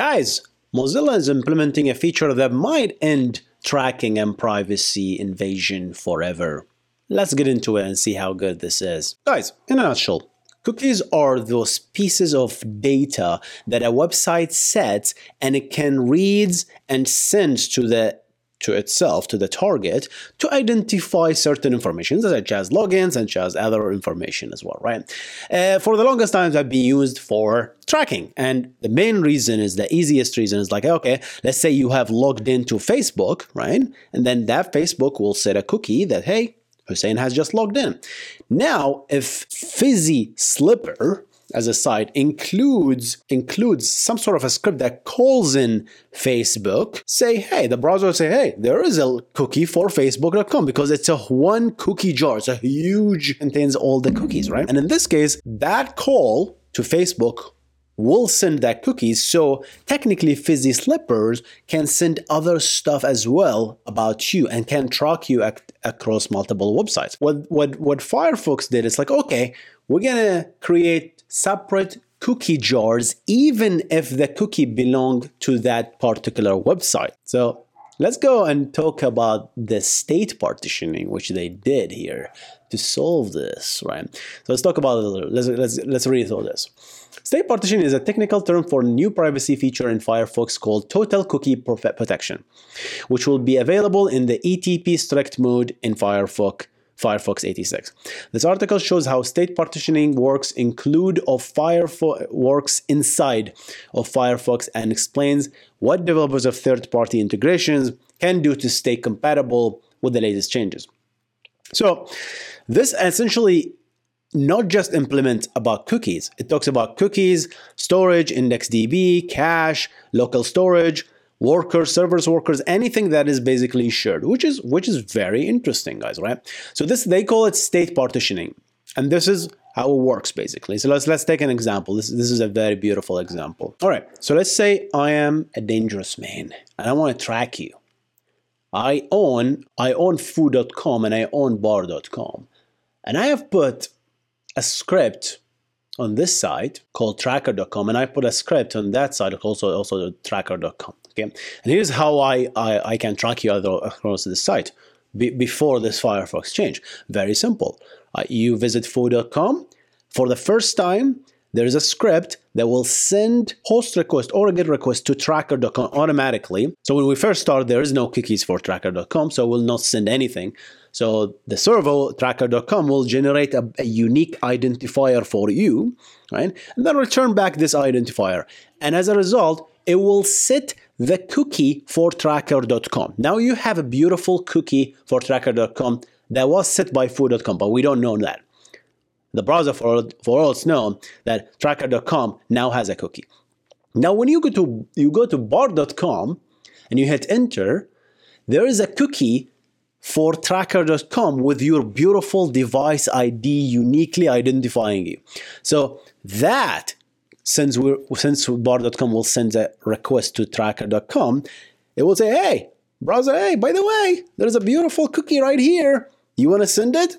Guys, Mozilla is implementing a feature that might end tracking and privacy invasion forever. Let's get into it and see how good this is. Guys, in a nutshell, cookies are those pieces of data that a website sets and it can read and send to the target to identify certain information such as logins and such as other information as well, right? For the longest time, they've been used for tracking. And the main reason is the easiest reason is like, okay, let's say you have logged into Facebook, right? And then that Facebook will set a cookie that, hey, Hussein has just logged in. Now, if Fizzy Slipper as a site includes some sort of a script that calls in Facebook, the browser will say, hey, there is a cookie for facebook.com because it's a one cookie jar. It's a huge, contains all the cookies, right? And in this case, that call to Facebook will send that cookies. So technically Fizzy Slippers can send other stuff as well about you and can track you across multiple websites. What Firefox did is like, okay, we're gonna create separate cookie jars even if the cookie belonged to that particular website. So let's go and talk about the state partitioning, which they did here to solve this, right? So let's talk about it a little. Let's read through this. State partitioning is a technical term for a new privacy feature in Firefox called Total Cookie Protection, which will be available in the ETP strict mode in Firefox 86. This article shows how state partitioning works inside of Firefox and explains what developers of third-party integrations can do to stay compatible with the latest changes. So this essentially not just implements about cookies. It talks about cookies, storage, IndexedDB, cache, local storage, workers, servers, workers, anything that is basically shared, which is very interesting, guys, right? So they call it state partitioning, and this is how it works basically. So let's take an example. This is a very beautiful example. All right, so let's say I am a dangerous man and I want to track you. I own foo.com and I own bar.com, and I have put a script on this site called tracker.com, and I put a script on that side also tracker.com. Okay, and here's how I can track you across this site before this Firefox change. Very simple. You visit foo.com. For the first time, there is a script that will send host request or a GET request to tracker.com automatically. So when we first start, there is no cookies for tracker.com, so it will not send anything. So the server, tracker.com, will generate a unique identifier for you, right? And then return back this identifier. And as a result, it will set the cookie for tracker.com. Now you have a beautiful cookie for tracker.com that was set by foo.com, but we don't know that. The browser, for all it's known, that tracker.com now has a cookie. Now when you go to bar.com and you hit enter, there is a cookie for tracker.com with your beautiful device ID uniquely identifying you. So that, since bar.com will send a request to tracker.com, it will say, hey, browser, hey, by the way, there's a beautiful cookie right here. You want to send it?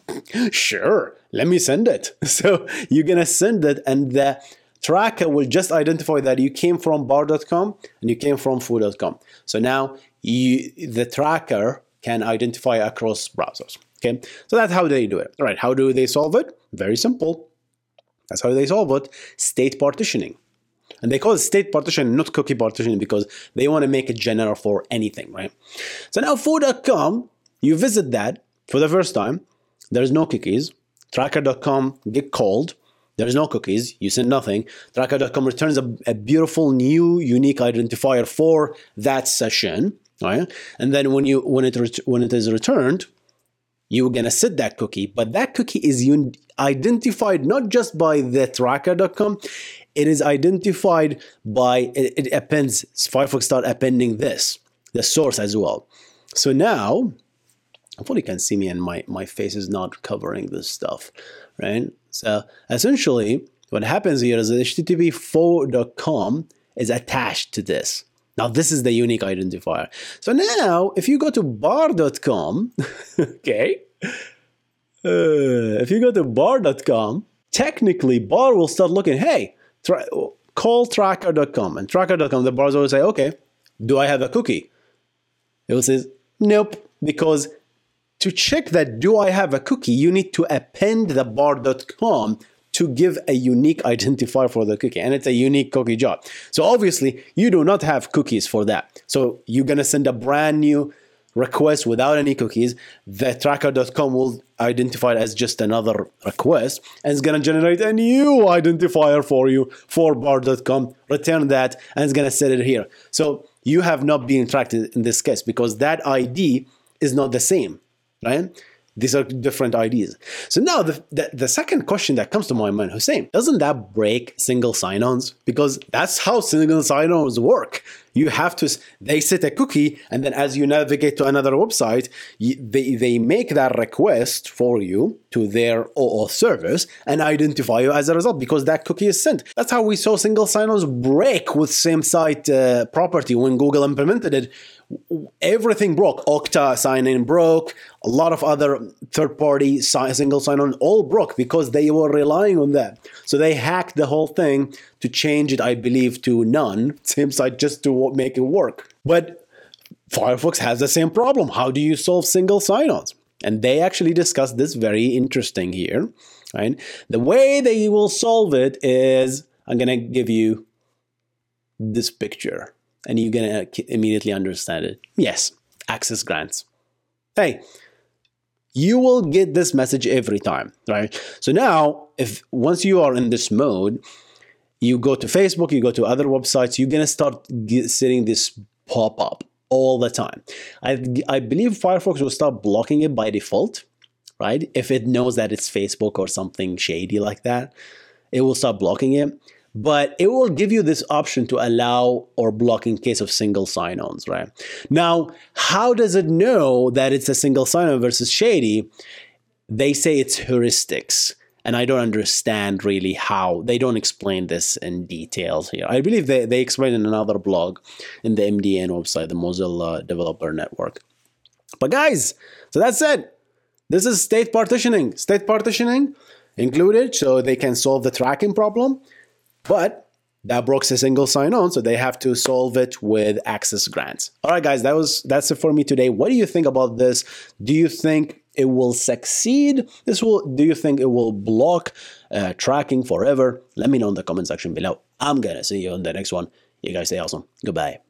Sure, let me send it. So you're going to send it, and the tracker will just identify that you came from bar.com and you came from foo.com. So now the tracker can identify across browsers. Okay, so that's how they do it. All right, how do they solve it? Very simple. That's how they solve it. State partitioning. And they call it state partitioning, not cookie partitioning, because they want to make it general for anything, right? So now foo.com, you visit that for the first time. There's no cookies. Tracker.com get called. There's no cookies. You send nothing. Tracker.com returns a beautiful new unique identifier for that session, right? And then when it is returned, you're gonna set that cookie, but that cookie is identified not just by the tracker.com, it is identified by, it appends, Firefox start appending the source as well. So now, hopefully you can see me and my face is not covering this stuff, right? So essentially, what happens here is that HTTP foo.com is attached to this. Now, this is the unique identifier. So now, if you go to bar.com, okay, if you go to bar.com, technically bar will start looking, hey, call tracker.com, and tracker.com, the browser will say, okay, do I have a cookie? It will say, nope, because to check that do I have a cookie, you need to append the bar.com to give a unique identifier for the cookie, and it's a unique cookie job. So obviously, you do not have cookies for that. So you're going to send a brand new request without any cookies. The tracker.com will identify it as just another request, and it's going to generate a new identifier for you for bar.com, return that, and it's going to set it here. So you have not been tracked in this case because that ID is not the same, right? These are different IDs. So now the second question that comes to my mind, Hussein, doesn't that break single sign-ons? Because that's how single sign-ons work. You have to, they set a cookie, and then as you navigate to another website, they make that request for you to their OAuth service and identify you as a result because that cookie is sent. That's how we saw single sign-ons break with same site property when Google implemented it. Everything broke. Okta sign-in broke. A lot of other third-party single sign-on all broke because they were relying on that. So they hacked the whole thing to change it, I believe, to none, same site, just to make it work. But Firefox has the same problem. How do you solve single sign-ons? And they actually discussed this very interesting here, right? The way they will solve it is, I'm going to give you this picture, and you're going to immediately understand it. Yes, access grants. Hey, you will get this message every time, right? So now, if once you are in this mode, you go to Facebook, you go to other websites, you're going to start seeing this pop-up all the time. I believe Firefox will start blocking it by default, right? If it knows that it's Facebook or something shady like that, it will start blocking it. But it will give you this option to allow or block in case of single sign-ons, right? Now, how does it know that it's a single sign-on versus shady? They say it's heuristics. And I don't understand really how. They don't explain this in details here. I believe they explain in another blog in the MDN website, the Mozilla Developer Network. But guys, so that's it. This is state partitioning. State partitioning included so they can solve the tracking problem. But that broke a single sign-on, so they have to solve it with access grants. All right, guys, that's it for me today. What do you think about this? Do you think it will succeed? Do you think it will block tracking forever? Let me know in the comment section below. I'm gonna see you in the next one. You guys stay awesome. Goodbye.